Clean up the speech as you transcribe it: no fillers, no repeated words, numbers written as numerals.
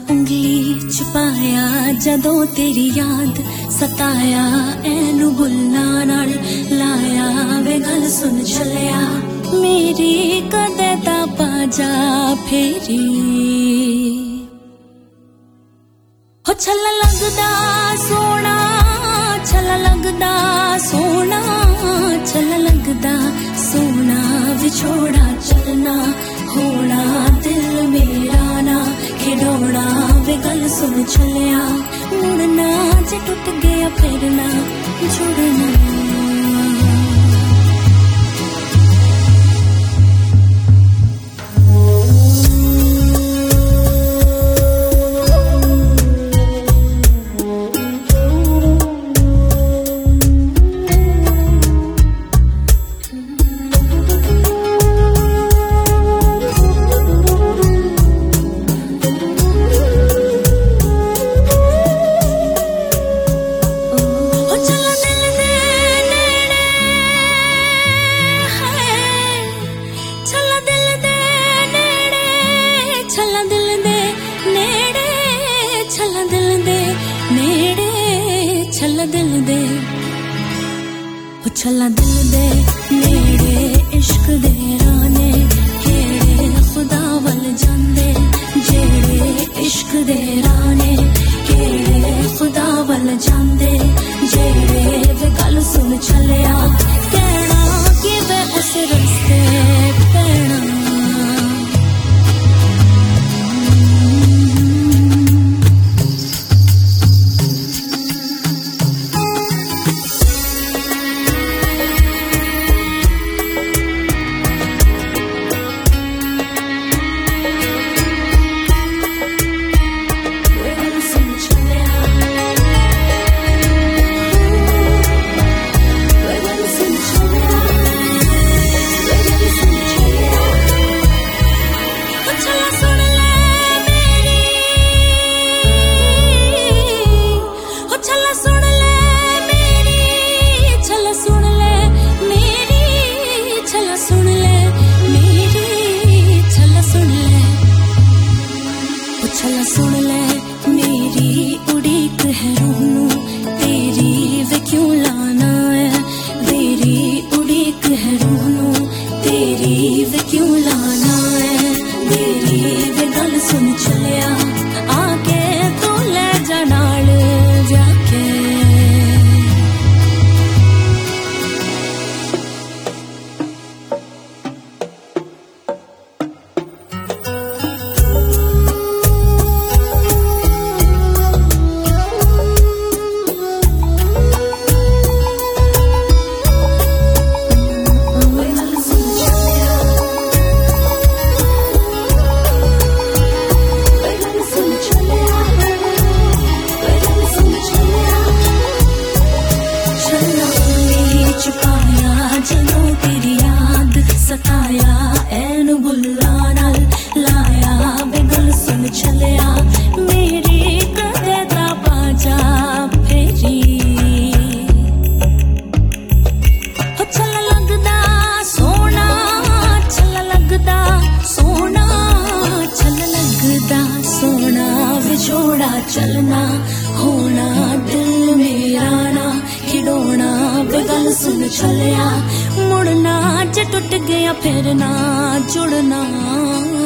उंगली छुपाया जदों तेरी याद सताया ऐनू बुल्ला नाल लाया वे गल सुन चलिया मेरी कदे दा बाजा फेरी हो छला लगदा सोना छला लगदा सोना छला लगदा सोना विछोड़ा चलना होना दिल मेरा ना खिडौना वे गल सुन चलिया मुड़ना जे टूट गया फिर ना जुड़ना छला दिल दे नेड़े इश्क दे राने केड़े खुदा वल जांदे जेड़े इश्क दे राने केड़े खुदा वल जांदे जेड़े वे गल सुन चलिया कहना कि वे उस रस्ते पैना छला सुन ले मेरी उड़ीक है रूनू तेरी वे क्यों लाना है तेरी उड़ीक है रूनू तेरी वे क्यों लाना है तेरी वे गल सुन चलिया आके तू ले जा नाल जाके जदों तेरी याद सताया ऐनू बुल्ला नाल लाया वे गल सुन चलिया मेरी कदे दा बाजा फेरी हो छला लगदा सोना छला लगदा सोना छला लगदा सोना विछोड़ा चलना होना दिल मेरा ना खिडौना वे गल सुन चलिया मुड़ना जे टूट गया फिर ना जुड़ना।